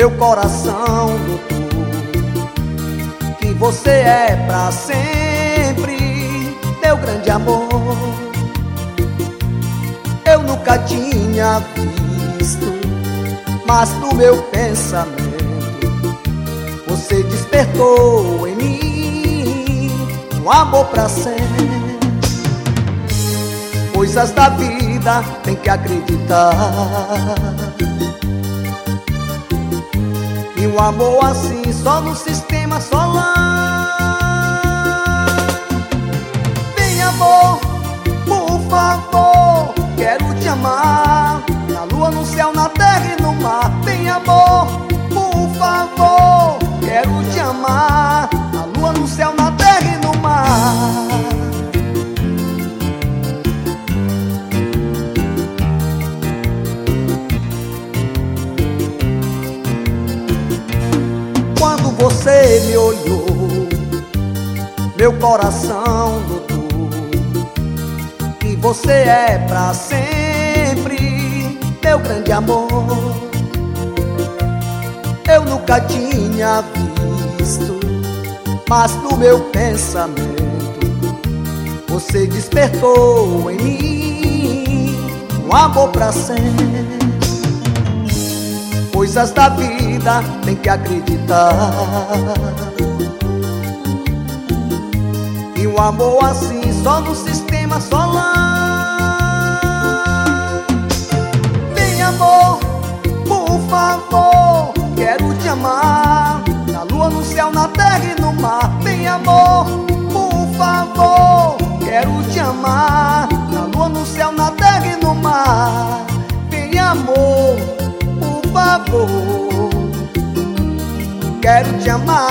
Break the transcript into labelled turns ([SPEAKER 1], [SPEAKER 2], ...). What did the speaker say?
[SPEAKER 1] meu coração, doutor, que você é pra sempre meu grande amor. Eu nunca tinha visto, mas no meu pensamento você despertou em mim um amor pra sempre. Coisas da vida tem que acreditar, e um amor assim só no sistema solar. Vem amor, por favor, quero te amar, na lua, no céu, na terra e no mar. Vem amor, por favor, quero te amar, na lua, no céu, na terra e no mar. Quando você me olhou, meu coração notou que você é pra sempre meu grande amor. Eu nunca tinha visto, mas no meu pensamento você despertou em mim um amor pra sempre. Coisas da vida tem que acreditar, e um amor assim só no sistema solar. Vem amor, por favor, quero te amar, na lua, no céu, na terra e no mar. Vem amor, por favor, quero te amar, na lua, no céu, na terra e no mar. Vem amor, por favor, quero te amar.